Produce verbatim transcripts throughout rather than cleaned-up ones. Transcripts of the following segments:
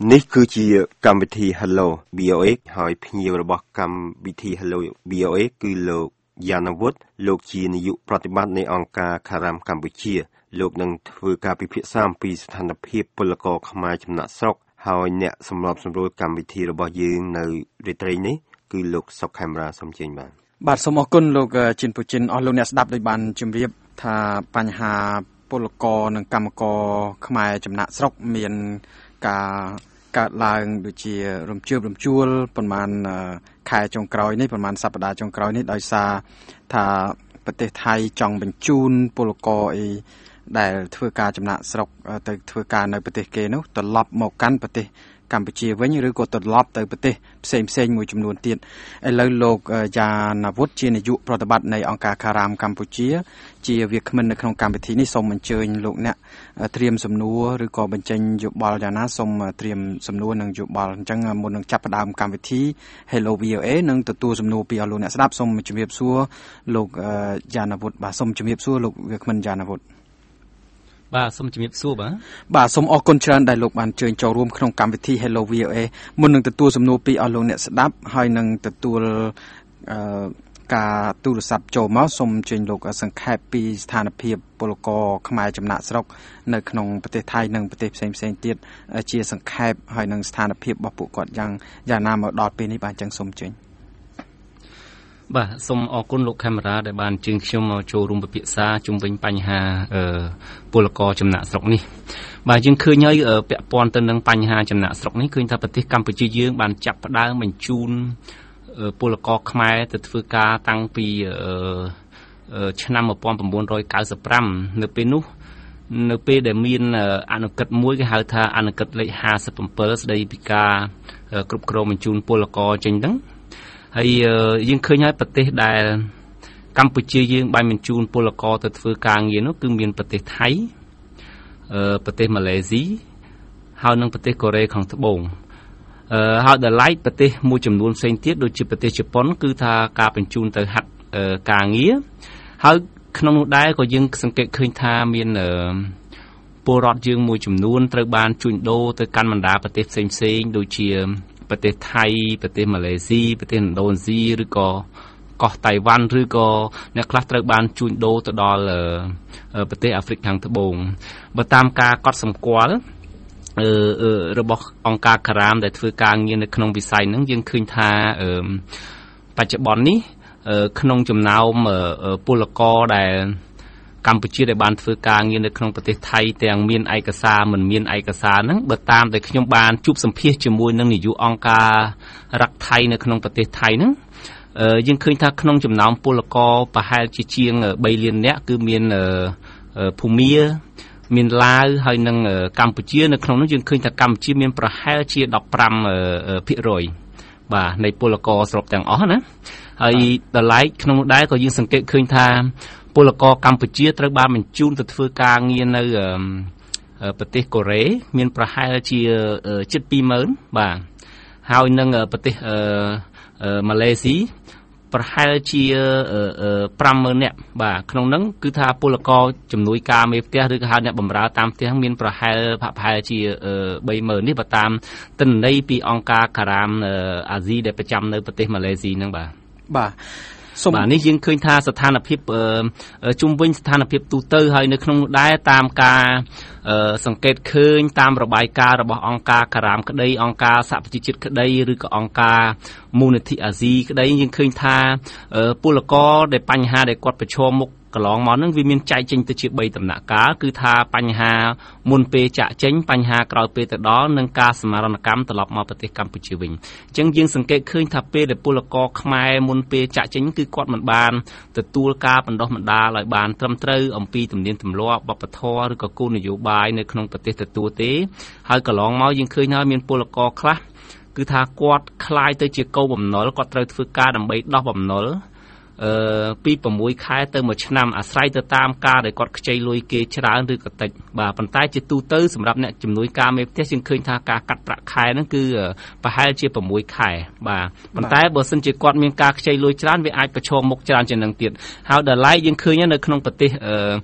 នេះគឺជាកម្មវិធី Hello บี โอ เอ ហើយភ្ញៀវរបស់កម្មវិធី Hello บี โอ เอ គឺលោកយ៉ាណាវុធលោកជានាយកប្រតិបត្តិនៃអង្គការខារ៉ាមកម្ពុជាលោកនឹងធ្វើការពិភាក្សាអំពីស្ថានភាពពលករខ្មែរចំណាក់ស្រុកហើយអ្នកសម្របសម្រួលកម្មវិធីរបស់យើងនៅរាត្រីនេះគឺលោកសុកខេមរាសូមជើញបានបាទសូមអរគុណលោកជិនពូជិនអស់លោកអ្នកស្ដាប់ដោយបានជម្រាបថាបញ្ហាពលករនិងកម្មករខ្មែរចំណាក់ស្រុកមានការកើតឡើងដូចជារំជើបរំជួលប្រហែលខែចុងក្រោយនេះប្រហែលសប្តាហ៍ចុងក្រោយនេះដោយសារថាប្រទេសថៃចង់បញ្ជូនពលករអីដែលធ្វើការចំណាក់ស្រុកទៅធ្វើការនៅប្រទេសគេនោះត្រឡប់មកកាន់ប្រទេសកម្ពុជាវិញឬក៏ត្រឡប់ទៅប្រទេសផ្សេងផ្សេងមួយចំនួនទៀតឥឡូវលោកយ៉ាណាវុធជានាយកប្រតិបត្តិនៃអង្គការខារ៉ាមកម្ពុជាជាវាគ្មិននៅក្នុងកម្មវិធីនេះសូមអញ្ជើញលោកអ្នកត្រៀមសំណួរឬក៏បញ្ចេញយោបល់យ៉ាងណាសូមត្រៀមសំណួរនិងយោបល់អញ្ចឹងមុននឹងចាប់ផ្ដើមកម្មវិធី Hello บี โอ เอ នឹងទទួលសំណួរពីអស់លោកអ្នកស្ដាប់សូមជម្រាបសួរលោកយ៉ាណាវុធបាទសូមជម្រាបសួរលោកវាគ្មិនយ៉ាណាវុធបាទសូមជំរាបសួរបាទបាទសូមអរគុណច្រើនដែលលោកបានអញ្ជើញចូលរួមក្នុងកម្មវិធី Hello บี โอ เอ មុននឹងទទួលសំណួរពីអស់លោកអ្នកស្ដាប់ហើយនឹងទទួលអឺការទូរស័ព្ទចូលមកសូមអញ្ជើញលោកសង្ខេបពីស្ថានភាពពលករខ្មែរចំណាក់ស្រុកនៅក្នុងប្រទេសថៃនិងប្រទេសផ្សេងផ្សេងទៀតជាសង្ខេបហើយនឹងស្ថានភាពរបស់ពួកគាត់យ៉ាងយ៉ាងណាមកដល់ពេលនេះបាទអញ្ចឹងសូមអញ្ជើញបាទសូមអរគុណលោកខេមរាដែលបានជើញខ្ញុំមកចូលរួមពិភាក្សាជុំវិញបញ្ហាអឺពលករចំណាក់ស្រុកនេះបាទយើងឃើញហើយពាក់ព័ន្ធទៅនឹងបញ្ហាចំណាក់ស្រុកនេះឃើញថាប្រទេសកម្ពុជាយើងបានចាប់ផ្ដើមបញ្ជូនពលករខ្មែរទៅធ្វើការតាំងពីឆ្នាំmột nghìn chín trăm chín mươi lămនៅពេលនោះនៅពេលដែលមានអនុក្រឹត្យមួយគេហៅថាអនុក្រឹត្យលេខห้าสิบเจ็ดស្ដីពីការគ្រប់គ្រងបញ្ជូនពលករចេញហ្នឹងហើយយើងឃើញហើយប្រទេសដែលកម្ពុជាយើងបានបញ្ជូនពលករទៅធ្វើការងារនោះគឺមានប្រទេសថៃប្រទេសម៉ាឡេស៊ីហើយនិងប្រទេសកូរ៉េខាងត្បូងហើយដល់ឡែកប្រទេសមួយចំនួនផ្សេងទៀតដូចជាប្រទេសជប៉ុនគឺថាការបញ្ជូនទៅហាត់ការងារហើយក្នុងនោះដែរក៏យើងសង្កេតឃើញថាមានពលរដ្ឋយើងមួយចំនួនត្រូវបានជួញដូរទៅកាន់បណ្ដាប្រទេសផ្សេងផ្សេងដូចជាប្រទេសថៃប្រទេសម៉ាឡេស៊ីប្រទេសឥណ្ឌូនេស៊ីឬក៏កោះតៃវ៉ាន់ឬក៏អ្នកខ្លះត្រូវបានជួញដូរទៅដល់ប្រទេសអាហ្វ្រិកខាងត្បូងបើតាមការកត់សម្គាល់អឺរបស់អង្គការខារ៉ាមដែលធ្វើការងារនៅក្នុងវិស័យហ្នឹងយើងឃើញថាបច្ចុប្បន្ននេះក្នុងចំណោមពលករដែលកម្ពុជាដែលបានធ្វើការងារនៅក្នុងប្រទេសថៃទាំងមានឯកសារមិនមានឯកសារហ្នឹងបើតាមដែលខ្ញុំបានជួបសម្ភាសជាមួយនឹងនាយកអង្គការរដ្ឋថៃនៅក្នុងប្រទេសថៃហ្នឹងយើងឃើញថាក្នុងចំណោមពលករប្រហែលជាជាងបីលាននាក់គឺមានភូមាមានឡាវហើយនិងកម្ពុជានៅក្នុងនោះយើងឃើញថាកម្ពុជាមានប្រហែលជាដប់ប្រាំភាគរយបាទនៃពលករសរុបទាំងអស់ណាហើយដល់ឡែកក្នុងនោះដែរក៏យើងសង្កេតឃើញថាពលករកម្ពុជាត្រូវបានបញ្ជូនទៅធ្វើការងារនៅប្រទេសកូរ៉េមានប្រហែលជាជិតពីរម៉ឺនបាទហើយនឹងប្រទេសម៉ាឡេស៊ីប្រហែលជាប្រាំម៉ឺននាក់បាទក្នុងហ្នឹងគឺថាពលករជំនួយការមេផ្ទះឬក៏ហៅអ្នកបម្រើតាមផ្ទះមានប្រហែលប្រហែលជាបីម៉ឺននេះបើតាមទិន្នន័យពីអង្គការខារ៉ាមអាស៊ីដែលប្រចាំនៅប្រទេសម៉ាឡេស៊ីហ្នឹងបាទបាទបាទនេះយើងឃើញថាស្ថានភាពជុំវិញស្ថានភាពទូទៅហើយនៅក្នុងនោះដែរតាមការសង្កេតឃើញតាមរបាយការណ៍របស់អង្គការខារ៉ាមក្តីអង្គការសហប្រជាជាតិក្តីឬក៏អង្គការមូលនិធិអាស៊ីក្តីយើងឃើញថាពលករដែលបញ្ហាដែលគាត់ប្រឈមមុខកន្លងមកហ្នឹងវាមានចែកចេញទៅជាបីដំណាក់កាលគឺថាបញ្ហាមុនពេលចាក់ចេញបញ្ហាក្រោយពេលទៅដល់និងការសមារណកម្មត្រឡប់មកប្រទេសកម្ពុជាវិញអញ្ចឹងយើងសង្កេតឃើញថាពេលដែលពលករខ្មែរមុនពេលចាក់ចេញគឺគាត់មិនបានទទួលការបណ្ដុះបណ្ដាលឲ្យបានត្រឹមត្រូវអំពីទំនៀមទម្លាប់វប្បធម៌ឬក៏គោលនយោបាយនៅក្នុងប្រទេសទទួលទេហើយកន្លងមកយើងឃើញថាមានពលករខ្លះគឺថាគាត់คล้ายទៅជាកូនបំណុលគាត់ត្រូវធ្វើការដើម្បីដោះបំណុលអឺពី៦ខែទៅមួយឆ្នាំអាស្រ័យទៅតាមការដែលគាត់ខ្ចីលុយគេច្រើនឬក៏តិចបាទប៉ុន្តែជាទូទៅសម្រាប់អ្នកជំនួយការមេផ្ទះយើងឃើញថាការកាត់ប្រាក់ខែហ្នឹងគឺប្រហែលជា៦ខែបាទប៉ុន្តែបើសិនជាគាត់មានការខ្ចីលុយច្រើនវាអាចប្រឈមមុខច្រើនជាងនឹងទៀតហើយដល់ឡែកយើងឃើញនៅក្នុងប្រទេសអឺ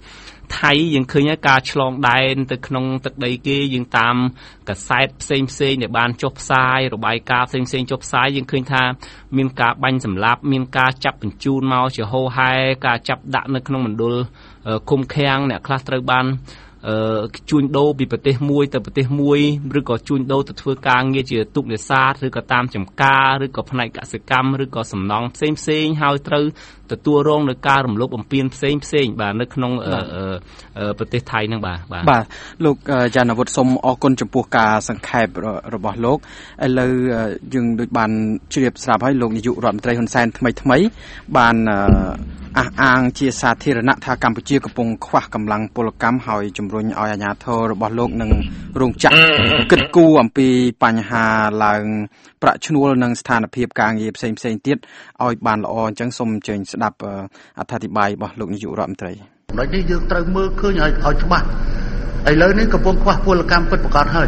ថៃយើងឃើញការឆ្លងដែនទៅក្នុងទឹកដីគេយើងតាមកសែតផ្សេងផ្សេងដែលបានចុះផ្សាយរបាយការណ៍ផ្សេងផ្សេងចុះផ្សាយយើងឃើញថាមានការបាញ់សម្លាប់មានការចាប់បញ្ជូនមកជាហូរហែការចាប់ដាក់នៅក្នុងមណ្ឌលឃុំឃាំងអ្នកខ្លះត្រូវបានអឺជួញដូរពីប្រទេសមួយទៅប្រទេសមួយឬក៏ជួញដូរទៅធ្វើការងារជាទូកនេសាទឬក៏តាមចំការឬក៏ផ្នែកកសិកម្មឬក៏សំណង់ផ្សេងផ្សេងហើយត្រូវទទួលរងនឹងការរំលោភបំពានផ្សេងផ្សេងបាទនៅក្នុងប្រទេសថៃហ្នឹងបាទបាទបាទលោកយ៉ានវុឌ្ឍសូមអរគុណចំពោះការសង្ខេបរបស់លោកឥឡូវយើងដូចបានជ្រាបស្រាប់ហើយលោកនាយករដ្ឋមន្ត្រីហ៊ុនសែនថ្មីថ្មីបានអះអាងជាសាធារណៈថាកម្ពុជាកំពុងខ្វះកម្លាំងពលកម្មហើយជំរុញឲ្យអាជ្ញាធររបស់លោកនិងរោងចក្រគិតគូរអំពីបញ្ហាឡើងប្រាក់ឈ្នួលនិងស្ថានភាពការងារផ្សេងផ្សេងទៀតឲ្យបានល្អអញ្ចឹងសូមអញ្ជើញស្ដាប់អត្ថាធិប្បាយរបស់លោកនាយករដ្ឋមន្ត្រីចំណុចនេះយើងត្រូវមើលឃើញឲ្យឲ្យច្បាស់ឥឡូវនេះកំពុងខ្វះពលកម្មពិតប្រាកដហើយ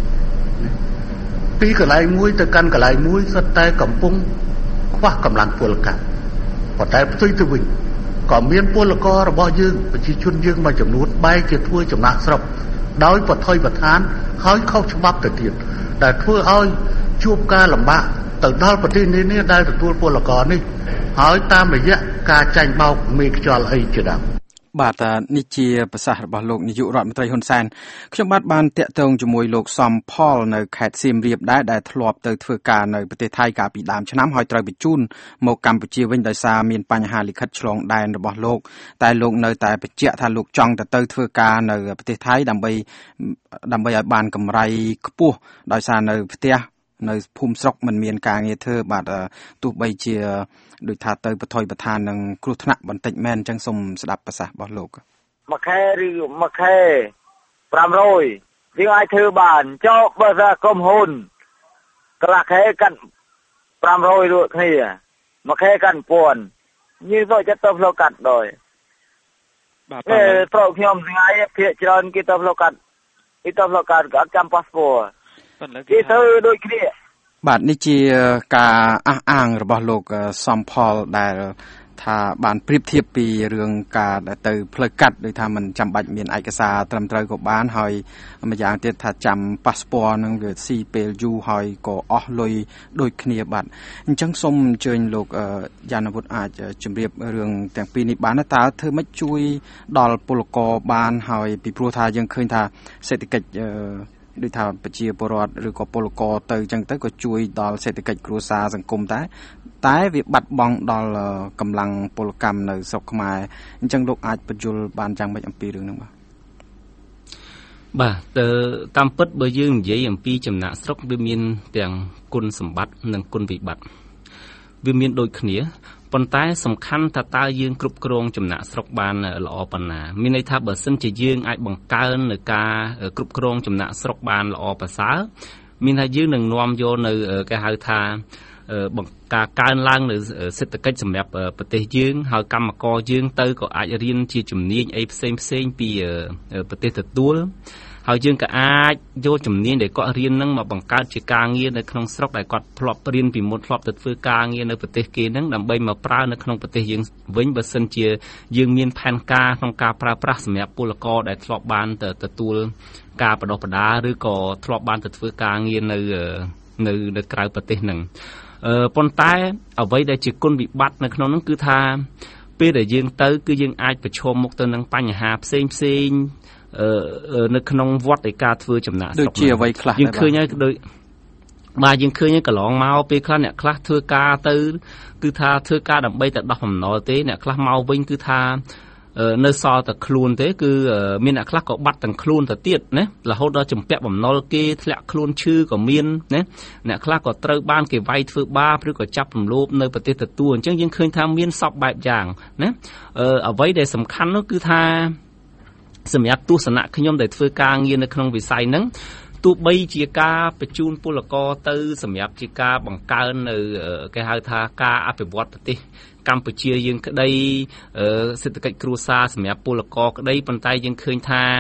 ពីកន្លែងមួយទៅកាន់កន្លែងមួយសុទ្ធតែកំពុងខ្វះកម្លាំងពលកម្មប៉ុន្តែផ្ទុយទៅវិញក៏មានពលកររបស់យើងប្រជាជនយើងមួយចំនួនបែរជាធ្វើចំណាក់ស្រុកដោយបថុយបឋានហើយខុសច្បាប់ទៅទៀតដែលធ្វើឲ្យជួបការលំបាកទៅដល់ប្រទេសនានាដែលទទួលពលករនេះហើយតាមរយៈការចាញ់បោកមេខ្យល់អីជាដើមបាទនេះជាប្រសាសន៍របស់លោកនាយករដ្ឋមន្ត្រីហ៊ុនសែនខ្ញុំបាទបានតាក់ទងជាមួយលោកសំផលនៅខេត្តសៀមរាបដែរដែលធ្លាប់ទៅធ្វើការនៅប្រទេសថៃកាលពីដើមឆ្នាំហើយត្រូវបញ្ជូនមកកម្ពុជាវិញដោយសារមានបញ្ហាលិខិតឆ្លងដែនរបស់លោកតែលោកនៅតែបញ្ជាក់ថាលោកចង់ទៅទៅធ្វើការនៅប្រទេសថៃដើម្បីដើម្បីឲ្យបានកម្រៃខ្ពស់ដោយសារនៅផ្ទះនៅភូមិស្រុកមិនមានការងារធ្វើបាទទោះបីជាដូចថាទៅបថុយបឋាននឹងគ្រោះថ្នាក់បន្តិចមែនអញ្ចឹងសូមស្ដាប់ប្រសាសន៍របស់លោកមួយខែឬមួយខែប្រាំរយយើងអាចធ្វើបានចុះបើថាក្រុមហ៊ុនកន្លះខែកាត់ប្រាំរយរួចគ្នាមួយខែកាត់ពាន់យើងទៅចិត្តទៅផ្លូវកាត់ដោយបាទតែប្រុសខ្ញុំថ្ងៃភាគច្រើនគេទៅផ្លូវកាត់គេទៅផ្លូវកាត់ក៏អត់ចាំប៉ាសពតគេទៅដូចគ្នាបាទនេះជាការអះអាងរបស់លោកសំផលដែលថាបានប្រៀបធៀបពីរឿងការទៅផ្លូវកាត់ដូចថាมันចាំបាច់មានឯកសារត្រឹមត្រូវក៏បានហើយម្យ៉ាងទៀតថាចាំប៉ាសពតនឹងវាស៊ីពេលយូរហើយក៏អស់លុយដូចគ្នាបាទអញ្ចឹងសូមអញ្ជើញលោកយ៉ានវុឌ្ឍអាចជម្រាបរឿងទាំងពីរនេះបានតើធ្វើម៉េចជួយដល់ពលករបានហើយពីព្រោះថាយើងឃើញថាសេដ្ឋកិច្ចដូចថាប្រជាពលរដ្ឋឬក៏ពលករទៅអញ្ចឹងទៅក៏ជួយដល់សេដ្ឋកិច្ចគ្រួសារសង្គមតែតែវាបាត់បង់ដល់កម្លាំងពលកម្មនៅស្រុកខ្មែរអញ្ចឹងលោកអាចបញ្យល់បានយ៉ាងម៉េចអំពីរឿងហ្នឹងបាទបាទទៅតាមពិតបើយើងនិយាយអំពីចំណាក់ស្រុកវាមានទាំងគុណសម្បត្តិនិងគុណវិបត្តិវាមានដូចគ្នាប៉ុន្តែសំខាន់ថាតើយើងគ្រប់គ្រងចំណាក់ស្រុកបានល្អប៉ុណ្ណាមានន័យថាបើសិនជាយើងអាចបង្កើននៅការគ្រប់គ្រងចំណាក់ស្រុកបានល្អប្រសើរមានថាយើងនឹងនាំយកនៅគេហៅថាបង្ការកើនឡើងនៅសេដ្ឋកិច្ចសម្រាប់ប្រទេសយើងហើយកម្មករយើងទៅក៏អាចរៀនជាជំនាញអីផ្សេងផ្សេងពីប្រទេសទទួលហើយយើងក៏អាចយកជំនាញដែលគាត់រៀនហ្នឹងមកបង្កើតជាការងារនៅក្នុងស្រុកដែលគាត់ធ្លាប់រៀនពីមុនធ្លាប់ទៅធ្វើការងារនៅប្រទេសគេហ្នឹងដើម្បីមកប្រើនៅក្នុងប្រទេសយើងវិញបើសិនជាយើងមានផែនការក្នុងការប្រើប្រាស់សម្រាប់ពលករដែលធ្លាប់បានទៅទទួលការបដិបដាឬក៏ធ្លាប់បានទៅធ្វើការងារនៅនៅនៅក្រៅប្រទេសហ្នឹងអឺប៉ុន្តែអ្វីដែលជាគុណវិបត្តិនៅក្នុងហ្នឹងគឺថាពេលដែលយើងទៅគឺយើងអាចប្រឈមមុខទៅនឹងបញ្ហាផ្សេងផ្សេងអឺនៅក្នុងវត្តនៃការធ្វើចំណាក់ស្រុកដូចជាអ្វីខ្លះយើងឃើញហើយដូចបាទយើងឃើញហើយកន្លងមកពេលខ្លះអ្នកខ្លះធ្វើការទៅគឺថាធ្វើការដើម្បីតែដោះបំណុលទេអ្នកខ្លះមកវិញគឺថានៅសល់តែខ្លួនទេគឺមានអ្នកខ្លះក៏បាត់ទាំងខ្លួនទៅទៀតណារហូតដល់ចម្ពាក់បំណុលគេធ្លាក់ខ្លួនឈឺក៏មានណាអ្នកខ្លះក៏ត្រូវបានគេវាយធ្វើបាបឬក៏ចាប់រំលោភនៅប្រទេសទទួលអញ្ចឹងយើងឃើញថាមានសពបែបយ៉ាងណាអឺអ្វីដែលសំខាន់នោះគឺថាសម្រាប់ទស្សនៈខ្ញុំដែលធ្វើការងារនៅក្នុងវិស័យហ្នឹងទោះបីជាការបញ្ជូនពលករទៅសម្រាប់ជាការបង្កើននៅគេហៅថាការអភិវឌ្ឍប្រទេសកម្ពុជាយើងក្តីសេដ្ឋកិច្ចគ្រួសារសម្រាប់ពលករក្តីប៉ុន្តែយើងឃើញថា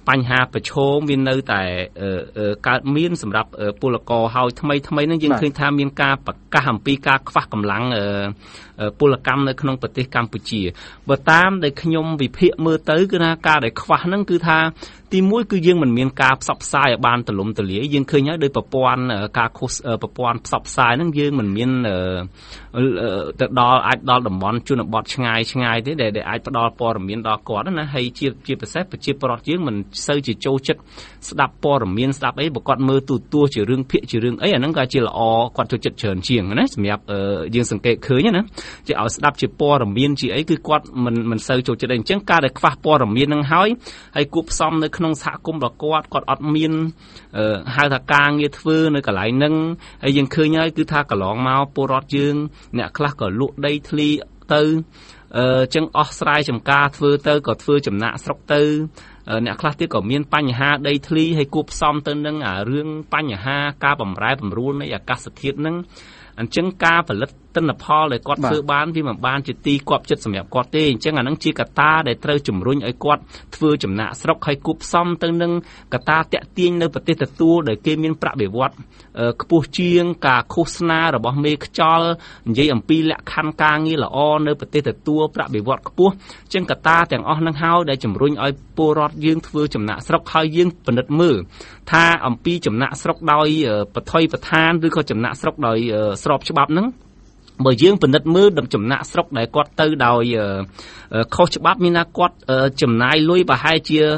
បញ្ហាប្រឈមមាននៅតែកើតមានសម្រាប់ពលករហើយថ្មីថ្មីហ្នឹងយើងឃើញថាមានការប្រកាសអំពីការខ្វះកម្លាំងពលកម្មនៅក្នុងប្រទេសកម្ពុជាបើតាមដែលខ្ញុំវិភាគមើលទៅគឺថាការដែលខ្វះហ្នឹងគឺថាទីមួយគឺយើងមិនមានការផ្សព្វផ្សាយឲ្យបានទូលំទូលាយយើងឃើញហើយដោយប្រព័ន្ធការខុសប្រព័ន្ធផ្សព្វផ្សាយហ្នឹងយើងមិនមានទៅដល់អាចដល់តំបន់ជនបទឆ្ងាយឆ្ងាយទេដែលអាចផ្ដល់ព័ត៌មានដល់គាត់ណាហើយជាជាពិសេសប្រជាពលរដ្ឋយើងមិនសូវជាចូលចិត្តស្ដាប់ព័ត៌មានស្ដាប់អីបើគាត់មើលទូទួលជារឿងភាគជារឿងអីអាហ្នឹងក៏ជាល្អគាត់ចូលចិត្តច្រើនជាងណាសម្រាប់យើងសង្កេតឃើញណាជាឲ្យស្ដាប់ជាព័ត៌មានជាអីគឺគាត់មិនមិនសូវចូលចិត្តអីអញ្ចឹងការដែលខ្វះព័ត៌មានហ្នឹងហើយហើយគួបផ្សំនៅក្នុងសហគមន៍របស់គាត់គាត់អត់មានហៅថាការងារធ្វើនៅកន្លែងហ្នឹងហើយយើងឃើញហើយគឺថាកន្លងមកពលរដ្ឋយើងអ្នកខ្លះក៏លក់ដីធ្លីទៅអញ្ចឹងអស់ស្រ័យចំការធ្វើទៅក៏ធ្វើចំណាក់ស្រុកទៅអ្នកខ្លះទៀតក៏មានបញ្ហាដីធ្លីហើយគួបផ្សំទៅនឹងអារឿងបញ្ហាការបំរែបំរួលនៃអាកាសធាតុហ្នឹងអញ្ចឹងការផលិតទិន្នផលដែលគាត់ធ្វើបានវាមិនបានជាទីគាប់ចិត្តសម្រាប់គាត់ទេអញ្ចឹងអានឹងជាកត្តាដែលត្រូវជំរុញឲ្យគាត់ធ្វើចំណាក់ស្រុកហើយគួបផ្សំទៅនឹងកត្តាតាក់ទាញនៅប្រទេសទទួលដែលគេមានប្រាក់បៀវត្សខ្ពស់ជាងការឃោសនារបស់មេខ្យល់និយាយអំពីលក្ខខណ្ឌការងារល្អនៅប្រទេសទទួលប្រាក់បៀវត្សខ្ពស់អញ្ចឹងកត្តាទាំងអស់នឹងហើយដែលជំរុញឲ្យពលរដ្ឋយើងធ្វើចំណាក់ស្រុកហើយយើងពិនិត្យមើលថាអំពីចំណាក់ស្រុកដោយបថុយបឋានឬក៏ចំណាក់ស្រុកដោយស្របច្បាប់ហ្នឹងបើយើងពិនិត្យមើលចំណាក់ស្រុកដែលគាត់ទៅដោយខុសច្បាប់មានថាគាត់ចំណាយលុយប្រហែលជា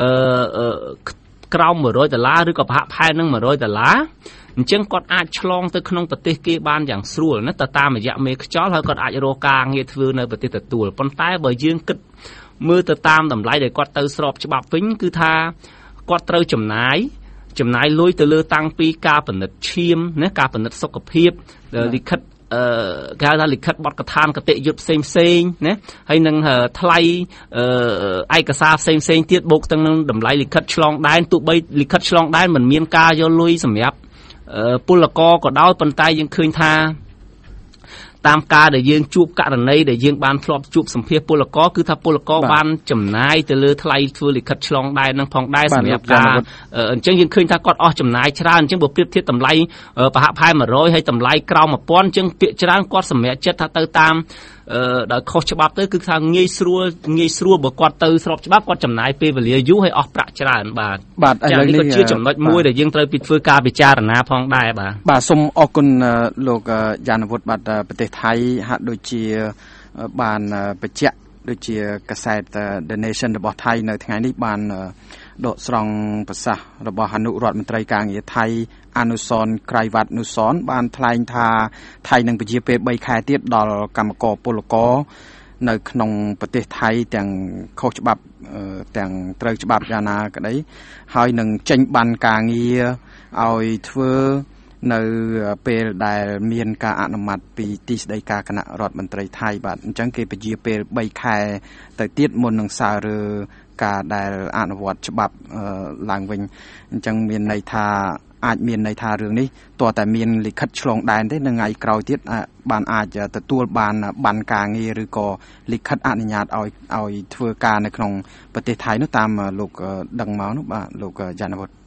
ក្រោមមួយរយដុល្លារឬក៏ប្រហាក់ប្រហែលនឹងមួយរយដុល្លារអញ្ចឹងគាត់អាចឆ្លងទៅក្នុងប្រទេសគេបានយ៉ាងស្រួលណាទៅតាមរយៈមេខ្យល់ហើយគាត់អាចរកការងារធ្វើនៅប្រទេសទទួលប៉ុន្តែបើយើងគិតមើលទៅតាមតម្លៃដែលគាត់ទៅស្របច្បាប់វិញគឺថាគាត់ត្រូវចំណាយចំណាយលុយទៅលើតាំងពីការពិនិត្យឈាមណាការពិនិត្យសុខភាពលិខិតអឺគេហៅថាលិខិតបទកថាគតិយុត្តផ្សេងផ្សេងណាហើយនឹងថ្លៃអឺឯកសារផ្សេងផ្សេងទៀតបូកទាំងនឹងតម្លៃលិខិតឆ្លងដែនទោះបីលិខិតឆ្លងដែនមិនមានការយកលុយសម្រាប់ពលករក៏ដោយប៉ុន្តែយើងឃើញថាតាមការដែលយើងជួបករណីដែលយើងបានធ្លាប់ជួបសម្ភាសពលករគឺថាពលករបានចំណាយទៅលើថ្លៃធ្វើលិខិតឆ្លងដែននឹងផងដែរសម្រាប់ការអញ្ចឹងយើងឃើញថាគាត់អស់ចំណាយច្រើនអញ្ចឹងបើប្រៀបធៀបតម្លៃប្រហាក់ប្រហែលមួយរយហើយតម្លៃក្រោមមួយពាន់អញ្ចឹងពាក្យច្រើនគាត់សម្រេចចិត្តថាទៅតាមអឺដោយខុសច្បាប់ទៅគឺថាងាយស្រួលងាយស្រួលបើគាត់ទៅស្របច្បាប់គាត់ចំណាយពេលវេលាយូរហើយអស់ប្រាក់ច្រើនបាទបាទឥឡូវនេះក៏ជាចំណុចមួយដែលយើងត្រូវពីធ្វើការពិចារណាផងដែរបាទបាទសូមអរគុណលោកយ៉ានវុឌ្ឍបាទប្រទេសថៃហាក់ដូចជាបានបញ្ជាក់ដូចជាកាសែត The Nation របស់ថៃនៅថ្ងៃនេះបានដកស្រង់ប្រសាសន៍របស់អនុរដ្ឋមន្ត្រីការងារថៃអនុសនក្រៃវត្តនុសនបានថ្លែងថាថៃនឹងពជាពេលបីខែទៀតដល់កម្មករពលករនៅក្នុងប្រទេសថៃទាំងខុសច្បាប់ទាំងត្រូវច្បាប់យ៉ាងណាក្តីហើយនឹងចេញបានការងារឲ្យធ្វើនៅពេលដែលមានការអនុម័តពីទីស្តីការគណៈរដ្ឋមន្ត្រីថៃបាទអញ្ចឹងគេពជាពេលបីខែទៅទៀតមុននឹងសើរើការដែលអនុវត្តច្បាប់ឡើងវិញអញ្ចឹងមានន័យថាអាចមានន័យថារឿងនេះតើតែមានលិខិតឆ្លងដែនទេនៅថ្ងៃក្រោយទៀតបានអាចទទួលបានបានការងារឬក៏លិខិតអនុញ្ញាតឲ្យឲ្យធ្វើការនៅក្នុងប្រទេសថៃនោះតាមលោកដឹងមកនោះបាទលោកយ៉ានវុឌ្ឍ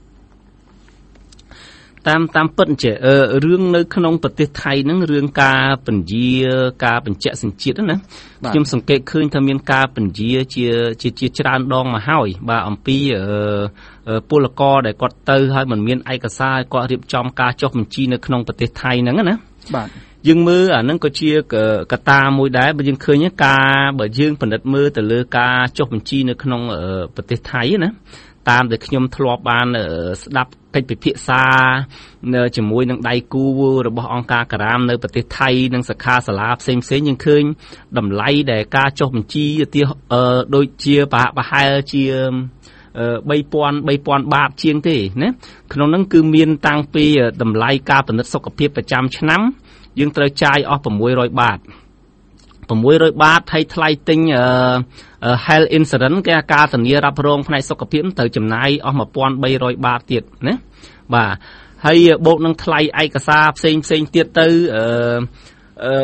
តាមតាមពិតជារឿងនៅក្នុងប្រទេសថៃហ្នឹងរឿងការពន្យាការបញ្ជាក់សញ្ជាតិណាខ្ញុំសង្កេតឃើញថាមានការពន្យាជាជាជាច្រើនដងមកហើយបាទអំពីពលករដែលគាត់ទៅហើយមិនមានឯកសារគាត់រៀបចំការចុះបញ្ជីនៅក្នុងប្រទេសថៃហ្នឹងណាបាទយើងមើលអាហ្នឹងក៏ជាកត្តាមួយដែរបើយើងឃើញការបើយើងពិនិត្យមើលទៅលើការចុះបញ្ជីនៅក្នុងប្រទេសថៃណាតាមដែលខ្ញុំធ្លាប់បានស្ដាប់កិច្ចពិភាក្សានៅជាមួយនឹងដៃគូរបស់អង្គការការ៉ាមនៅប្រទេសថៃនិងសាខាសាលាផ្សេងផ្សេងយើងឃើញតម្លៃដែលការចុះបញ្ជីទៅដូចជាប្រហាក់ប្រហែលជាបីពាន់បាតជាងទេណាក្នុងហ្នឹងគឺមានតាំងពីតម្លៃការពិនិត្យសុខភាពប្រចាំឆ្នាំយើងត្រូវចាយអស់600បាត600បាតហើយថ្លៃទិញhealth insurance គេការធានារ៉ាប់រងផ្នែកសុខភាពត្រូវចំណាយអស់1300បាតទៀតណាបាទហើយបូកនឹងថ្លៃឯកសារផ្សេងផ្សេងទៀតទៅអឺ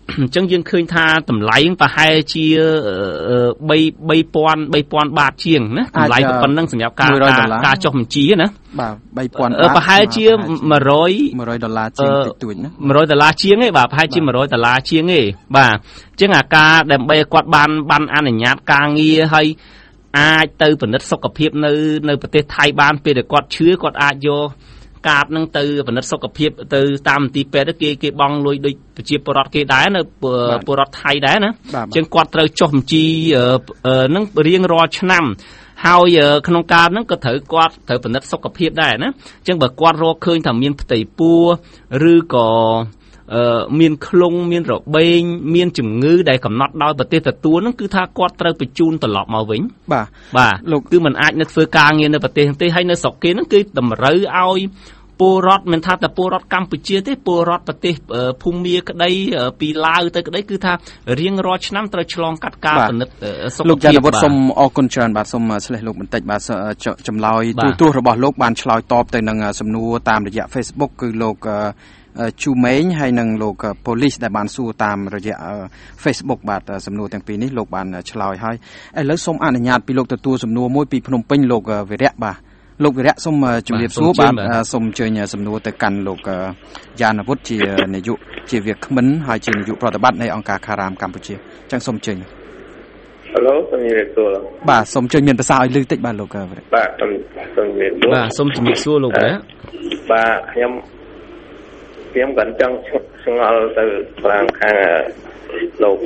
អញ្ចឹងយើងឃើញថាតម្លៃប្រហែលជា3 3000បាតជាងណាតម្លៃប៉ុណ្ណឹងសម្រាប់ការការចុះបញ្ជីណាបាទ3,000បាតប្រហែលជា100 100ដុល្លារជាងតិចតួចណា 100ដុល្លារជាងឯងបាទប្រហែលជា100ដុល្លារជាងឯងបាទអញ្ចឹងអាការដើម្បីគាត់បានបានអនុញ្ញាតការងារហើយអាចទៅពិនិត្យសុខភាពនៅនៅប្រទេសថៃបានពេលដែលគាត់ឈឺគាត់អាចយកកាតនឹងទៅពិនិត្យសុខភាពទៅតាមមន្ទីរពេទ្យគេគេបង់លុយដូចប្រជាពលរដ្ឋគេដែរនៅពលរដ្ឋថៃដែរណាអញ្ចឹងគាត់ត្រូវចុះបញ្ជីនឹងរៀងរាល់ឆ្នាំហើយក្នុងការហ្នឹងក៏ត្រូវគាត់ត្រូវពិនិត្យសុខភាពដែរណាអញ្ចឹងបើគាត់រកឃើញថាមានផ្ទៃពោះឬក៏អឺមានក្លុងមានរបេងមានជំងឺដែលកំណត់ដោយប្រទេសទទួលហ្នឹងគឺថាគាត់ត្រូវបញ្ជូនត្រឡប់មកវិញបាទបាទលោកគឺមិនអាចនៅធ្វើការងារនៅប្រទេសទេហើយនៅស្រុកគេហ្នឹងគឺតម្រូវឲ្យពលរដ្ឋមិនថាតែពលរដ្ឋកម្ពុជាទេពលរដ្ឋប្រទេសភូមាក្តីពីឡាវទៅក្តីគឺថារៀងរាល់ឆ្នាំត្រូវឆ្លងកាត់ការពិនិត្យសុខភាពលោកចាន់វុឌ្ឍសូមអរគុណច្រើនបាទសូមឆ្លេះលោកបន្តិចបាទចម្លើយទូទស្សន៍របស់លោកបានឆ្លើយតបទៅនឹងសំណួរតាមរយៈ Facebook គឺលោកជូម៉េងហើយនឹងលោកប៉ូលីសដែលបានសួរតាមរយៈ Facebook បាទសំណួរទាំងពីរនេះលោកបានឆ្លើយហើយឥឡូវសូមអនុញ្ញាតពីលោកទទួលសំណួរមួយពីភ្នំពេញលោកវិរៈបាទលោកវិរៈសូមជម្រាបសួរបាទសូមអញ្ជើញសំណួរទៅកាន់លោកយ៉ានវុឌ្ឍជានាយកជាវាគ្មិនហើយជានាយកប្រតិបត្តិនៃអង្គការខារ៉ាមកម្ពុជាអញ្ចឹងសូមអញ្ជើញ Hello សូមជម្រាបសួរបាទសូមអញ្ជើញមានភាសាឲ្យលឺតិចបាទលោកវិរៈបាទសូមសូមជម្រាបសួរបាទសូមជម្រាបសួរលោកវិរៈបាទខ្ញុំខ្ញុំក៏ចង់ឆ្ងល់ទៅខាងខាងលោក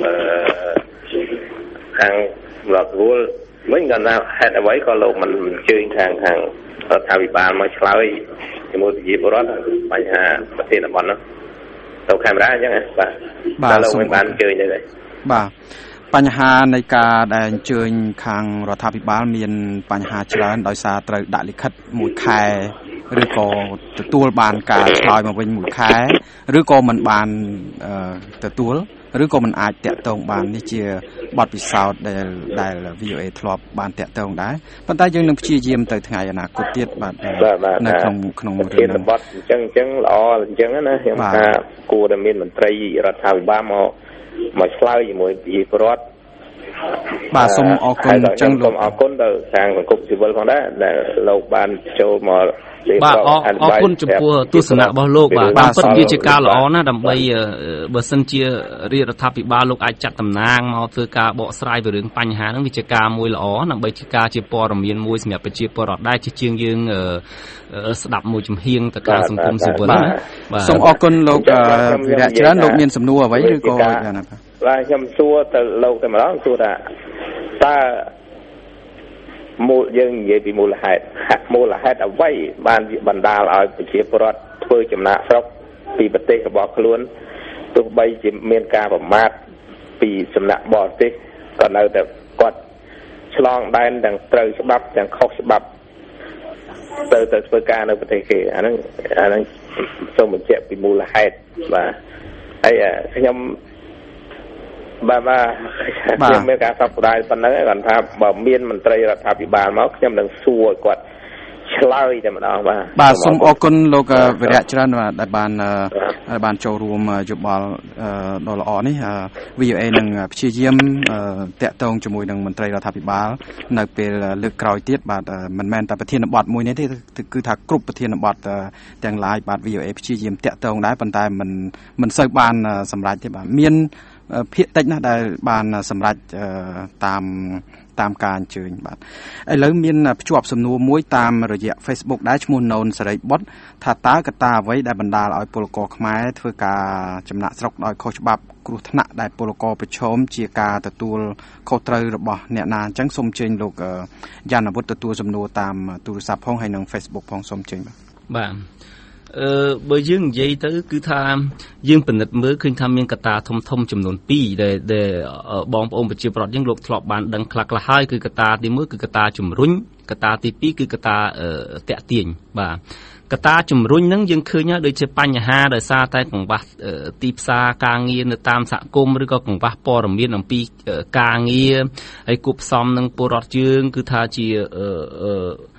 ខាងរដ្ឋវល់វិញក៏ថាហេតុអ្វីក៏លោកមិនអញ្ជើញខាងខាងរដ្ឋាភិបាលមកឆ្លើយជាមួយប្រជាពលរដ្ឋបញ្ហាប្រធានបទនោះទៅកាមេរ៉ាអញ្ចឹងបាទបាទលោកមិនបានអញ្ជើញទេបាទបញ្ហានៃការដែលអញ្ជើញខាងរដ្ឋាភិបាលមានបញ្ហាច្រើនដោយសារត្រូវដាក់លិខិតមួយខែឬក៏ទទួលបានការឆ្លើយមកវិញមួយខែឬក៏មិនបានទទួលឬក៏មិនអាចតាក់ទងបាននេះជាបទពិសោធន៍ដែលដែល វី អូ អេ ធ្លាប់បានតាក់ទងដែរប៉ុន្តែយើងនឹងព្យាយាមទៅថ្ងៃអនាគតទៀតបាទនៅក្នុងក្នុងរឿងនេះបទអញ្ចឹងអញ្ចឹងល្អអញ្ចឹងណាខ្ញុំថាគួរតែមានមន្ត្រីរដ្ឋាភិបាលមកមកឆ្លើយជាមួយប្រជាពលរដ្ឋបាទសូមអរគុណអញ្ចឹងលោកអរគុណទៅខាងសង្គមស៊ីវិលផងដែរដែលលោកបានចូលមកបាទអរគុណចំពោះទស្សនៈរបស់លោកបាទតាមពិតវាជាការល្អណាស់ដើម្បីបើសិនជារាជរដ្ឋាភិបាលលោកអាចចាត់តំណាងមកធ្វើការបកស្រាយពីរឿងបញ្ហាហ្នឹងវាជាការមួយល្អដើម្បីជាការជាព័ត៌មានមួយសម្រាប់ប្រជាពលរដ្ឋដែរជាជាងយើងស្ដាប់មួយចំហៀងទៅការសង្គមស៊ីវិលណាបាទសូមអរគុណលោកវិរៈច្រើនលោកមានសំណួរអ្វីឬក៏យ៉ាងណាបាទខ្ញុំសួរទៅលោកតែម្ដងសួរថាតើមូលយើងនិយាយពីមូលហេតុមូលហេតុអ្វីបានបណ្ដាលឲ្យប្រជាពលរដ្ឋធ្វើចំណាកស្រុកពីប្រទេសរបស់ខ្លួនទោះបីជាមានការប្រមាថពីសំណាក់បរទេសក៏នៅតែគាត់ឆ្លងដែនទាំងត្រូវច្បាប់ទាំងខុសច្បាប់ទៅទៅធ្វើការនៅប្រទេសគេអាហ្នឹងអាហ្នឹងសូមបញ្ជាក់ពីមូលហេតុបាទហើយខ្ញុំបាទបាទខ្ញុំមានការសោកស្ដាយប៉ុណ្ណឹងគាត់ថាបើមានមន្ត្រីរដ្ឋាភិបាលមកខ្ញុំនឹងសួរគាត់ឆ្លើយតែម្ដងបាទបាទសូមអរគុណលោកវិរៈច្រើនដែលបានដែលបានចូលរួមយោបល់ដ៏ល្អនេះ វី អូ អេ នឹងព្យាយាមតាក់ទងជាមួយនឹងមន្ត្រីរដ្ឋាភិបាលនៅពេលលើកក្រោយទៀតបាទមិនមែនតែប្រធានបទមួយនេះទេគឺថាគ្រប់ប្រធានបទទាំងឡាយបាទ វី អូ អេ ព្យាយាមតាក់ទងដែរប៉ុន្តែមិនមិនសូវបានសម្រេចទេបាទមានភាគតិចណាស់ដែលបានសម្រេចតាមតាមការអញ្ជើញបាទឥឡូវមានភ្ជាប់សំណួរមួយតាមរយៈ Facebook ដែរឈ្មោះណូនសេរីបុត្រថាតើកត្តាអ្វីដែលបណ្ដាលឲ្យពលករខ្មែរធ្វើការចំណាក់ស្រុកដោយខុសច្បាប់គ្រោះថ្នាក់ដែលពលករប្រឈមជាការទទួលខុសត្រូវរបស់អ្នកណាអញ្ចឹងសូមអញ្ជើញលោកយ៉ានវុឌ្ឍទទួលសំណួរតាមទូរស័ព្ទផងហើយនិង Facebook ផងសូមអញ្ជើញបាទបាទអឺបើយើងនិយាយទៅគឺថាយើងពិនិត្យមើលឃើញថាមានកត្តាធំធំចំនួនពីរដែលដែលបងប្អូនប្រជាពលរដ្ឋយើងលោកធ្លាប់បានដឹងខ្លះខ្លះហើយគឺកត្តាទីមួយគឺកត្តាជំរុញកត្តាទីពីរគឺកត្តាតាក់ទាញបាទកត្តាជំរុញហ្នឹងយើងឃើញហើយដូចជាបញ្ហាដោយសារតែកង្វះទីផ្សារការងារនៅតាមសហគមន៍ឬក៏កង្វះព័ត៌មានអំពីការងារហើយគួបផ្សំនឹងពលរដ្ឋយើងគឺថាជា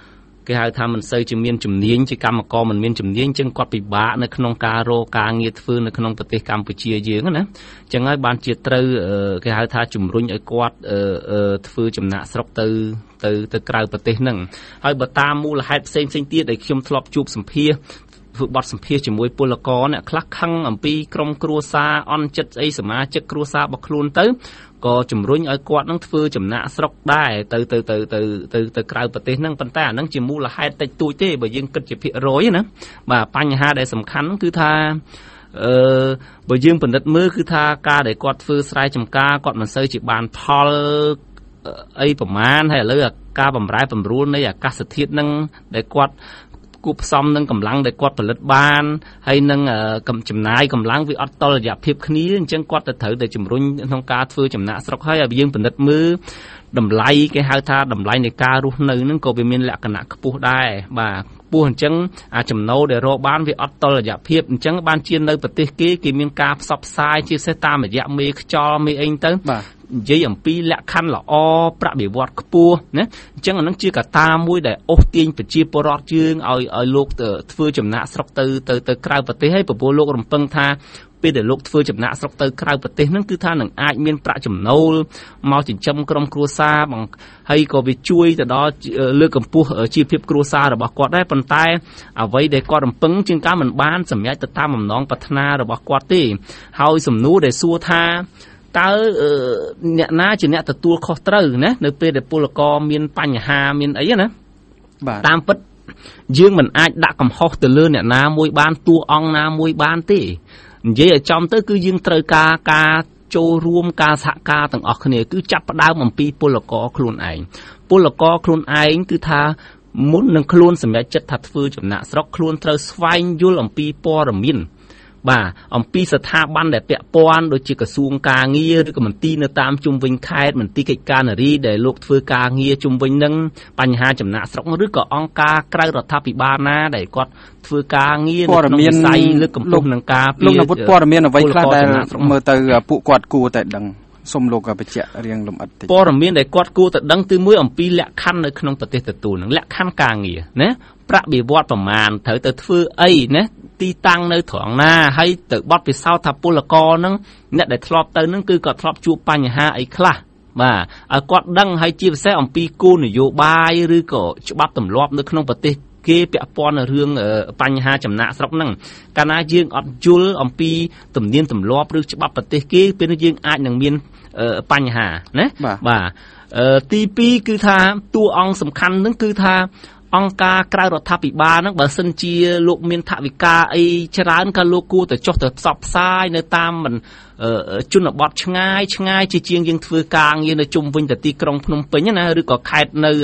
គេហៅថាមិនសូវជាមានជំនាញជាកម្មករមិនមានជំនាញចឹងគាត់ពិបាកនៅក្នុងការរកការងារធ្វើនៅក្នុងប្រទេសកម្ពុជាយើងណាចឹងហើយបានជាត្រូវគេហៅថាជំរុញឲ្យគាត់ធ្វើចំណាក់ស្រុកទៅទៅទៅក្រៅប្រទេសហ្នឹងហើយបើតាមមូលហេតុផ្សេងផ្សេងទៀតដែលខ្ញុំធ្លាប់ជួបសម្ភាសធ្វើបទសម្ភាសជាមួយពលករអ្នកខ្លះខឹងអំពីក្រុមគ្រួសារអន់ចិត្តអីសមាជិកគ្រួសាររបស់ខ្លួនទៅក៏ជំរុញឲ្យគាត់នឹងធ្វើចំណាក់ស្រុកដែរទៅទៅទៅទៅទៅទៅក្រៅប្រទេសហ្នឹងប៉ុន្តែអាហ្នឹងជាមូលហេតុតិចតួចទេបើយើងគិតជាភាគរយណាបាទបញ្ហាដែលសំខាន់គឺថាអឺបើយើងពិនិត្យមើលគឺថាការដែលគាត់ធ្វើស្រែចម្ការគាត់មិនសូវជាបានផលអីប្រមាណហើយឥឡូវការបំរែបំរួលនៃអាកាសធាតុហ្នឹងដែលគាត់គូផ្សំនឹងកម្លាំងដែលគាត់ផលិតបានហើយនឹងចំណាយកម្លាំងវាអត់តលរយៈភាពគ្នាអញ្ចឹងគាត់ទៅត្រូវតែជំរុញក្នុងការធ្វើចំណាក់ស្រុកហើយឲ្យយើងពិនិត្យមើលតម្លៃគេហៅថាតម្លៃនៃការរស់នៅហ្នឹងក៏វាមានលក្ខណៈខ្ពស់ដែរបាទខ្ពស់អញ្ចឹងអាចំណូលដែលរកបានវាអត់តលរយៈភាពអញ្ចឹងបានជានៅប្រទេសគេគេមានការផ្សព្វផ្សាយជាពិសេសតាមរយៈមេខ្យល់មេអីទៅនិយាយអំពីលក្ខខណ្ឌល្អប្រតិបត្តិខ្ពស់ណាអញ្ចឹងអានឹងជាកត្តាមួយដែលអូសទាញប្រជាពលរដ្ឋយើងឲ្យឲ្យលោកធ្វើចំណាក់ស្រុកទៅទៅទៅក្រៅប្រទេសហើយប្រពន្ធលោករំពឹងថាពេលដែលលោកធ្វើចំណាក់ស្រុកទៅក្រៅប្រទេសហ្នឹងគឺថានឹងអាចមានប្រាក់ចំណូលមកចិញ្ចឹមក្រុមគ្រួសារបងហើយក៏វាជួយទៅដល់លើកកម្ពស់ជីវភាពគ្រួសាររបស់គាត់ដែរប៉ុន្តែអ្វីដែលគាត់រំពឹងជាងការមិនបានសម្រេចទៅតាមបំណងប្រាថ្នារបស់គាត់ទេហើយសំណួរដែលសួរថាតើអ្នកណាជាអ្នកទទួលខុសត្រូវណានៅពេលដែលពលករមានបញ្ហាមានអីណាបាទតាមពិតយើងមិនអាចដាក់កំហុសទៅលើអ្នកណាមួយបានតួអង្គណាមួយបានទេនិយាយឲ្យចំទៅគឺយើងត្រូវការការចូលរួមការសហការទាំងអស់គ្នាគឺចាប់ផ្ដើមអំពីពលករខ្លួនឯងពលករខ្លួនឯងគឺថាមុននឹងខ្លួនសម្រេចចិត្តថាធ្វើចំណាក់ស្រុកខ្លួនត្រូវស្វែងយល់អំពីព័ត៌មានបាទអំពីស្ថាប័នដែលពាក់ព័ន្ធដូចជាក្រសួងការងារឬក៏មន្ទីរនៅតាមជុំវិញខេត្តមន្ទីរកិច្ចការនារីដែលលោកធ្វើការងារជុំវិញនឹងបញ្ហាចំណាក់ស្រុកឬក៏អង្គការក្រៅរដ្ឋាភិបាលណាដែលគាត់ធ្វើការងារនៅក្នុងវិស័យលើកកម្ពស់នឹងការពារលោកនពុទ្ធព័ត៌មានអ្វីខ្លះដែលមើលទៅពួកគាត់គួរតែដឹងសូមលោកបញ្ជាក់រៀងលម្អិតតិចព័ត៌មានដែលគាត់គួរតែដឹងគឺមួយអំពីលក្ខខណ្ឌនៅក្នុងប្រទេសទទួលនឹងលក្ខខណ្ឌការងារណាប្រាក់បៀវត្សប្រមាណត្រូវទៅធ្វើអីណាទីតាំងនៅត្រង់ណាហើយទៅបត់ពិសោធន៍ថាពលករហ្នឹងអ្នកដែលធ្លាប់ទៅហ្នឹងគឺគាត់ធ្លាប់ជួបបញ្ហាអីខ្លះបាទឲ្យគាត់ដឹងហើយជាពិសេសអំពីគោលនយោបាយឬក៏ច្បាប់ទម្លាប់នៅក្នុងប្រទេសគេពាក់ព័ន្ធនឹងរឿងបញ្ហាចំណាក់ស្រុកហ្នឹងកាលណាយើងអត់យល់អំពីទំនៀមទម្លាប់ឬច្បាប់ប្រទេសគេពេលនោះយើងអាចនឹងមានបញ្ហាណាបាទទីពីរគឺថាតួអង្គសំខាន់ហ្នឹងគឺថាអង្គការក្រៅរដ្ឋាភិបាលហ្នឹងបើសិនជាលោកមានថវិកាអីច្រើនក៏លោកគួរតែចុះទៅផ្សព្វផ្សាយនៅតាមជនបទឆ្ងាយឆ្ងាយជាជាងយើងធ្វើការងារនៅជុំវិញតែទីក្រុងភ្នំពេញណាឬក៏ខេត្តនៅ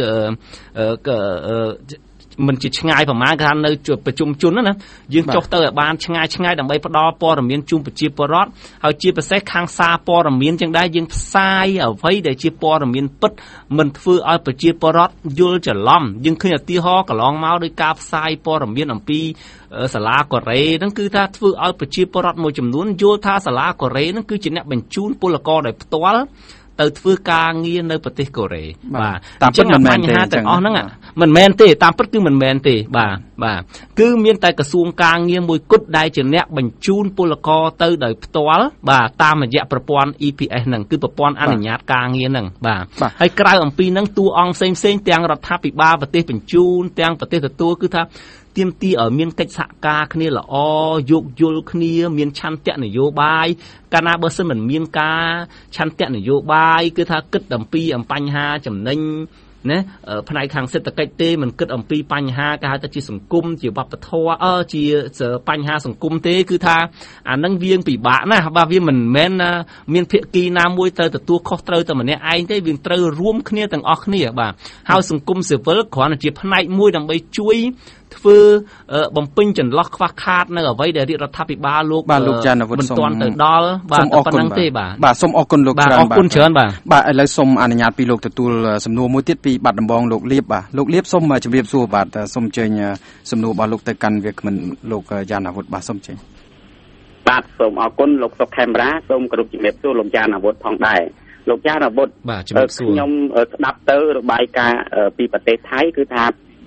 មិនជាឆ្ងាយប្រហែលគេថានៅប្រជុំជនណាយើងចុះទៅឲ្យបានឆ្ងាយឆ្ងាយដើម្បីផ្ដល់ព័ត៌មានជូនប្រជាពលរដ្ឋហើយជាពិសេសខាងសារព័ត៌មានចឹងដែរយើងផ្សាយអ្វីដែលជាព័ត៌មានពិតមិនធ្វើឲ្យប្រជាពលរដ្ឋយល់ច្រឡំយើងឃើញឧទាហរណ៍កន្លងមកដោយការផ្សាយព័ត៌មានអំពីសាលាកូរ៉េហ្នឹងគឺថាធ្វើឲ្យប្រជាពលរដ្ឋមួយចំនួនយល់ថាសាលាកូរ៉េហ្នឹងគឺជាអ្នកបញ្ជូនពលករដោយផ្ទាល់ទៅធ្វើការងារនៅប្រទេសកូរ៉េបាទតាមពិតមិនមែនទេទាំងអស់ហ្នឹងមិនមែនទេតាមពិតគឺមិនមែនទេបាទបាទគឺមានតែក្រសួងការងារមួយគត់ដែលជាអ្នកបញ្ជូនពលករទៅដោយផ្ទាល់បាទតាមរយៈប្រព័ន្ធ E P S ហ្នឹងគឺប្រព័ន្ធអនុញ្ញាតការងារហ្នឹងបាទហើយក្រៅអំពីហ្នឹងតួអង្គផ្សេងផ្សេងទាំងរដ្ឋាភិបាលប្រទេសបញ្ជូនទាំងប្រទេសទទួលគឺថាទាមទារឲ្យមានកិច្ចសហការគ្នាល្អយោគយល់គ្នាមានឆន្ទៈនយោបាយកាលណាបើសិនមិនមានការឆន្ទៈនយោបាយគឺថាគិតអំពីអំបញ្ហាចំណេញណាផ្នែកខាងសេដ្ឋកិច្ចទេមិនគិតអំពីបញ្ហាគេហៅថាជាសង្គមជាវប្បធម៌អឺជាបញ្ហាសង្គមទេគឺថាអានឹងវាពិបាកណាស់បាទវាមិនមែនមានភាគីណាមួយត្រូវទទួលខុសត្រូវតែម្នាក់ឯងទេវាត្រូវរួមគ្នាទាំងអស់គ្នាបាទហើយសង្គមស៊ីវិលគ្រាន់តែជាផ្នែកមួយដើម្បីជួយធ្វើបំពេញចន្លោះខ្វះខាតនៅអ្វីដែលរាជរដ្ឋាភិបាលលោកបាទលោកចានវុឌ្ឍសូមមិនទាន់ទៅដល់បាទប៉ុណ្ណឹងទេបាទបាទសូមអរគុណលោកច្រើនបាទអរគុណច្រើនបាទបាទឥឡូវសូមអនុញ្ញាតពីលោកទទួលសំណួរមួយទៀតពីបាត់ដំបងលោកលៀបបាទលោកលៀបសូមជម្រាបសួរបាទសូមអញ្ជើញសំណួររបស់លោកទៅកាន់វាគ្មិនលោកយ៉ានអាវុធបាទសូមអញ្ជើញបាទសូមអរគុណលោកសុកខេមរាសូមគោរពជំរាបសួរលោកយ៉ានអាវុធផងដែរលោកយ៉ានអាវុធបាទជំរាបសួរខ្ញុំស្ដាប់ទៅរបាយការណ៍ពីប្រទេសថៃគឺថា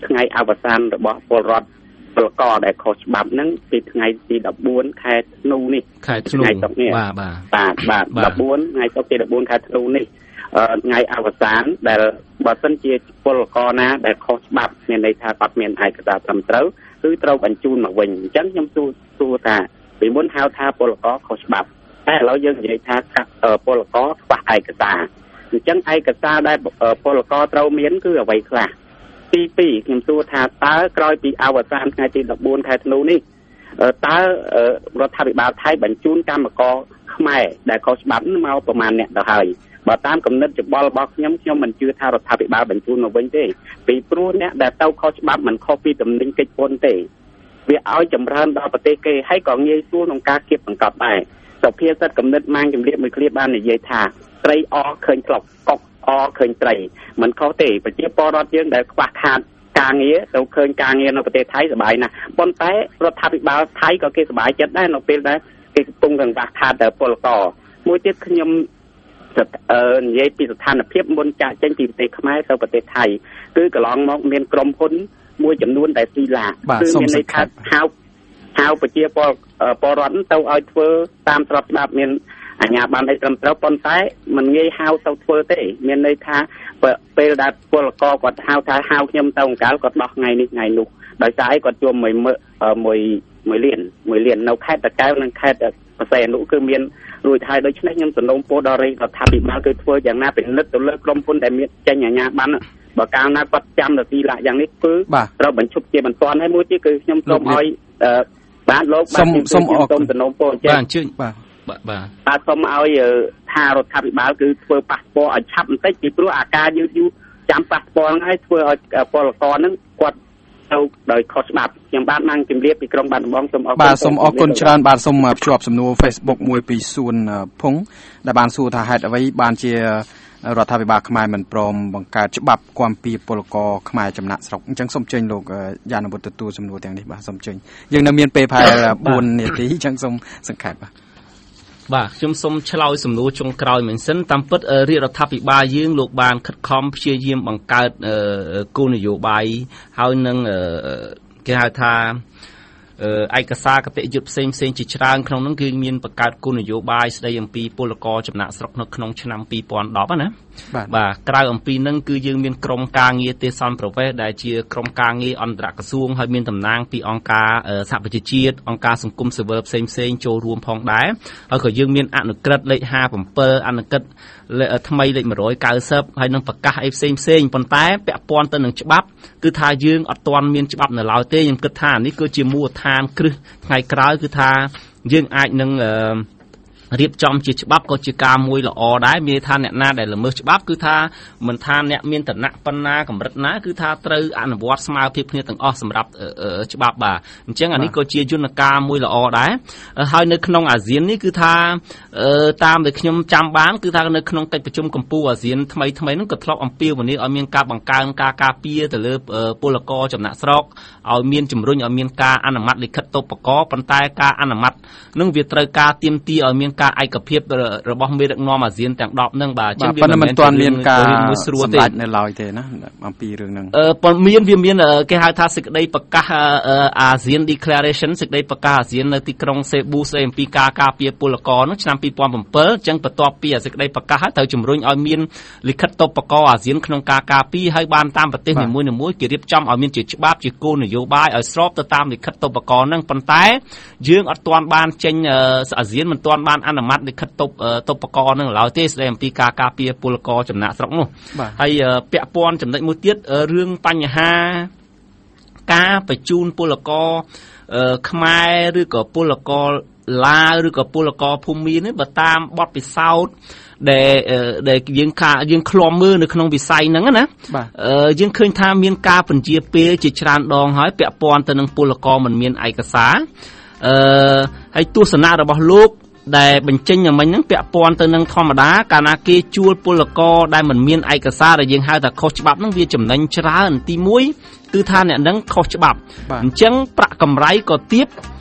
ថ្ងៃអវសានរបស់ពលរដ្ឋពលករដែលខុសច្បាប់ហ្នឹងពីថ្ងៃទីដប់បួនខែធ្នូនេះខែធ្នូបាទបាទបាទបាទដប់បួនថ្ងៃសុក្រទីដប់បួនខែធ្នូនេះថ្ងៃអវសានដែលបើសិនជាពលករណាដែលខុសច្បាប់មានន័យថាគាត់មានឯកសារត្រឹមត្រូវគឺត្រូវបញ្ជូនមកវិញអញ្ចឹងខ្ញុំសួរសួរថាពីមុនហៅថាពលករខុសច្បាប់តែឥឡូវយើងនិយាយថាពលករខ្វះឯកសារអញ្ចឹងឯកសារដែលពលករត្រូវមានគឺអ្វីខ្លះទីពីរខ្ញុំសួរថាតើក្រោយពីអវសានថ្ងៃទីដប់បួនខែធ្នូនេះតើរដ្ឋាភិបាលថៃបញ្ជូនកម្មករខ្មែរដែលខុសច្បាប់មកប្រមាណអ្នកទៅហើយបើតាមគំនិតច្បល់របស់ខ្ញុំខ្ញុំមិនជឿថារដ្ឋាភិបាលបញ្ជូនមកវិញទេពីព្រោះអ្នកដែលទៅខុសច្បាប់មិនខុសពីតំណែងកិច្ចពន្ធទេវាឲ្យចម្រើនដល់ប្រទេសគេហើយក៏ងាយស្រួលក្នុងការគៀបសង្កត់ដែរសុភាសិតគំនិតម៉ាងជំរាបមួយឃ្លាបាននិយាយថាត្រីអឃើញក្លុកកុកអឃើញត្រីមិនខុសទេប្រជាពលរដ្ឋយើងដែលខ្វះខាតការងារទៅឃើញការងារនៅប្រទេសថៃសប្បាយណាស់ប៉ុន្តែរដ្ឋាភិបាលថៃក៏គេសប្បាយចិត្តដែរនៅពេលដែលគេកំពុងកង្វះខាតពលករមួយទៀតខ្ញុំអឺនិយាយពីស្ថានភាពមុនចាក់ចេញពីប្រទេសខ្មែរទៅប្រទេសថៃគឺកន្លងមកមានក្រុមហ៊ុនមួយចំនួនដែលស៊ីឡាគឺមានន័យថាហៅហៅប្រជាពលពលរដ្ឋទៅឲ្យធ្វើតាមស្របច្បាប់មានអាជ្ញាប័ណ្ណឲ្យត្រឹមត្រូវប៉ុន្តែមិនងាយហៅទៅធ្វើទេមានន័យថាពេលដែលពលករគាត់ហៅថាហៅខ្ញុំទៅអង្កលគាត់ដោះថ្ងៃនេះថ្ងៃនោះដោយសារអីគាត់ជួមមួយមួយមួយលានមួយលាននៅខេត្តតាកែវនិងខេត្តបរសៃអនុគឺមានរួចហើយដូច្នេះខ្ញុំសំណូមពរដល់រដ្ឋាភិបាលគឺធ្វើយ៉ាងណាពិនិត្យទៅលើក្រុមហ៊ុនដែលមានចេញអាជ្ញាប័ណ្ណបើកាលណាគាត់ចាំទៅទីឡាក់យ៉ាងនេះគឺត្រូវបញ្ឈប់ជាបន្ទាន់ហើយមួយទៀតគឺខ្ញុំសូមឲ្យបាទលោកបាទសូមសូមសំណូមពរបាទអញ្ជើញបាទបាទបាទបាទសូមឲ្យថារដ្ឋាភិបាលគឺធ្វើប៉ាសពតឲ្យឆាប់បន្តិចពីព្រោះអាការយឺតយូរចាំប៉ាសពតហ្នឹងឲ្យធ្វើឲ្យពលករហ្នឹងគាត់ទៅដោយខុសច្បាប់ខ្ញុំបាទបានជម្រាបពីក្រុងបាត់ដំបងសូមអរគុណបាទសូមអរគុណច្រើនបាទសូមភ្ជាប់សំណួរ Facebook មួយពីសួនភុងដែលបានសួរថាហេតុអ្វីបានជារដ្ឋាភិបាលខ្មែរមិនព្រមបង្កើតច្បាប់គាំពៀពលករខ្មែរចំណាក់ស្រុកអញ្ចឹងសូមជើញលោកយ៉ានវុឌ្ឍទទួលសំណួរទាំងនេះបាទសូមជើញយើងនៅមានពេលប្រហែលបួននាទីអញ្ចឹងសូមសង្ខេបបាទបាទខ្ញុំសូមឆ្លើយសំណួរចុងក្រោយមែនសិនតាមពិតរាជរដ្ឋាភិបាលយើងលោកបានខិតខំព្យាយាមបង្កើតគោលនយោបាយហើយនឹងគេហៅថាឯកសារគតិយុត្តផ្សេងផ្សេងជាច្រើនក្នុងនោះគឺមានបង្កើតគោលនយោបាយស្ដីអំពីពលករចំណាក់ស្រុកនៅក្នុងឆ្នាំពីរពាន់ដប់ណាបាទក្រៅអំពីនឹងគឺយើងមានក្រុមការងារទេសន្តប្រវេសដែលជាក្រុមការងារអន្តរក្រសួងហើយមានតំណាងពីអង្គការសហប្រជាជាតិអង្គការសង្គមស៊ីវិលផ្សេងផ្សេងចូលរួមផងដែរហើយក៏យើងមានអនុក្រឹត្យលេខห้าสิบเจ็ดអនុក្រឹត្យថ្មីលេខmột trăm chín mươiហើយនឹងប្រកាសអីផ្សេងផ្សេងប៉ុន្តែពាក់ព័ន្ធទៅនឹងច្បាប់គឺថាយើងអត់ទាន់មានច្បាប់នៅឡើយទេខ្ញុំគិតថានេះគឺជាមូលដ្ឋានគ្រឹះថ្ងៃក្រោយគឺថាយើងអាចនឹងរៀបចំជាច្បាប់ក៏ជាការមួយល្អដែរមានថាអ្នកណាដែលល្មើសច្បាប់គឺថាមិនថាអ្នកមានឋានៈប៉ុណ្ណាកម្រិតណាគឺថាត្រូវអនុវត្តស្មើភាពគ្នាទាំងអស់សម្រាប់ច្បាប់បាទអញ្ចឹងអានេះក៏ជាយន្តការមួយល្អដែរហើយនៅក្នុងអាស៊ាននេះគឺថាតាមដែលខ្ញុំចាំបានគឺថានៅក្នុងកិច្ចប្រជុំកម្ពុជាអាស៊ានថ្មីថ្មីហ្នឹងក៏ធ្លាប់អំពាវនាវឲ្យមានការបង្កើនការការពារទៅលើពលករចំណាក់ស្រុកឲ្យមានជំរុញឲ្យមានការអនុម័តលិខិតតុបកប៉ុន្តែការអនុម័តនឹងវាត្រូវការទាមទារឲ្យមានការឯកភាពរបស់មេដឹកនាំអាស៊ានទាំងដប់ហ្នឹងបាទអញ្ចឹងវាមិនទាន់មានការសម្រេចនៅឡើយទេណាអំពីរឿងហ្នឹងអឺប៉ុន្មានវាមានគេហៅថាសេចក្តីប្រកាសអាស៊ាន Declaration សេចក្តីប្រកាសអាស៊ាននៅទីក្រុងសេប៊ូស្ដីអំពីការការពារពលករនោះឆ្នាំពីរពាន់bảyអញ្ចឹងបន្ទាប់ពីសេចក្តីប្រកាសហើយត្រូវជំរុញឲ្យមានលិខិតតុបករអាស៊ានក្នុងការការពារហើយបានតាមប្រទេសនីមួយៗគេរៀបចំឲ្យមានជាច្បាប់ជាគោលនយោបាយឲ្យស្របទៅតាមលិខិតតុបករហ្នឹងប៉ុន្តែយើងអត់ទាន់បានចេញអាស៊ានមិនទាន់បានអនុម័តលិខិតតុបតុបករនឹងឡើយទេស្ដីអំពីការការពារពលករចំណាក់ស្រុកនោះហើយពាក់ព័ន្ធចំណុចមួយទៀតរឿងបញ្ហាការបញ្ជូនពលករខ្មែរឬក៏ពលករឡាវឬក៏ពលករភូមានេះបើតាមបទពិសោធន៍ដែលដែលយើងខាយើងឃ្លាំមើលនៅក្នុងវិស័យហ្នឹងណាយើងឃើញថាមានការបញ្ជាពេលជាច្រើនដងហើយពាក់ព័ន្ធទៅនឹងពលករមិនមានឯកសារអឺហើយទស្សនៈរបស់លោកដែលបញ្ចេញឲ្យមិញហ្នឹងពាក់ព័ន្ធទៅនឹងធម្មតាកាលណាគេជួលពលករដែលមិនមានឯកសារដែលយើងហៅថាខុសច្បាប់ហ្នឹងវាចំណេញច្រើនទីមួយគឺថាអ្នកហ្នឹងខុសច្បាប់អញ្ចឹងប្រាក់កម្រៃក៏ទាប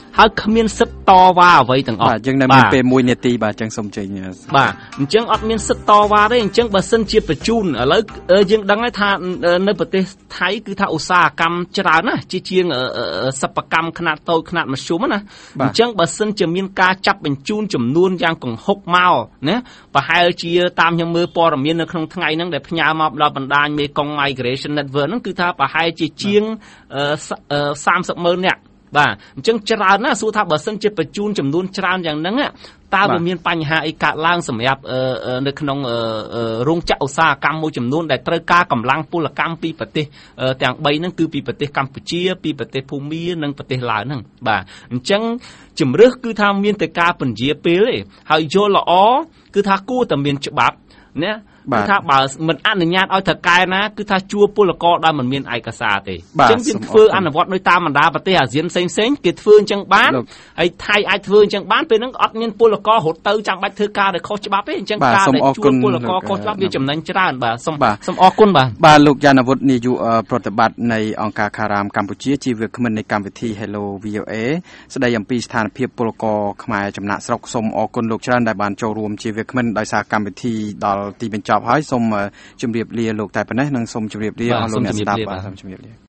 ហើយគ្មានសិទ្ធិតវ៉ាអ្វីទាំងអស់បាទយើងនៅមានពេលមួយនាទីបាទចឹងសូមចេញបាទអញ្ចឹងអត់មានសិទ្ធិតវ៉ាទេអញ្ចឹងបើសិនជាបញ្ជូនឥឡូវយើងដឹងហើយថានៅប្រទេសថៃគឺថាឧស្សាហកម្មច្រើនណាស់ជាជាងសិប្បកម្មខ្នាតតូចខ្នាតមធ្យមណាអញ្ចឹងបើសិនជាមានការចាប់បញ្ជូនចំនួនយ៉ាងកង្ហុកមកណាប្រហែលជាតាមខ្ញុំមើលព័ត៌មាននៅក្នុងថ្ងៃហ្នឹងដែលផ្ញើមកដល់បណ្ដាញមេកុង Migration Network ហ្នឹងគឺថាប្រហែលជាជាងសាមសិបម៉ឺននាក់បាទអញ្ចឹងច្រើនណាស់សួរថាបើសិនជាបញ្ជូនចំនួនច្រើនយ៉ាងហ្នឹងតើវាមានបញ្ហាអីកើតឡើងសម្រាប់នៅក្នុងរោងចក្រឧស្សាហកម្មមួយចំនួនដែលត្រូវការកម្លាំងពលកម្មពីប្រទេសទាំងបីហ្នឹងគឺពីប្រទេសកម្ពុជាពីប្រទេសភូមានិងប្រទេសឡាវហ្នឹងបាទអញ្ចឹងជំរឿសគឺថាមានតែការពន្យាពេលទេហើយយល់ល្អគឺថាគួរតែមានច្បាប់ណាគឺថាបើមិនអនុញ្ញាតឲ្យថកែណាគឺថាជួពលករដែលមិនមានឯកសារទេអញ្ចឹងយើងធ្វើអនុវត្តដោយតាមបណ្ដាប្រទេសអាស៊ានផ្សេងៗគេធ្វើអញ្ចឹងបានហើយថៃអាចធ្វើអញ្ចឹងបានពេលហ្នឹងអត់មានពលកររត់ទៅចាំបាច់ធ្វើការដែលខុសច្បាប់ទេអញ្ចឹងការដែលជួលពលករខុសច្បាប់វាចំណេញច្រើនបាទសូមសូមអរគុណបាទបាទលោកយ៉ានវុឌ្ឍនាយកប្រតិបត្តិនៃអង្គការខារ៉ាមកម្ពុជាជាវាគ្មិននៃកម្មវិធី Hello វី អូ เอ ស្ដីអំពីស្ថានភាពពលករខ្មែរចំណាក់ស្រុកសូមអរគុណលោកច្រើនដែលបានចូលរួមជាវាគ្មិនដោយសារកម្មវិធីដល់ទីបញ្ចប់ហើយសូមជម្រាបលាលោកតែប៉ុណ្ណេះនិងសូមជម្រាបលាអស់លោកអ្នកស្ដាប់បាទសូមជម្រាបលា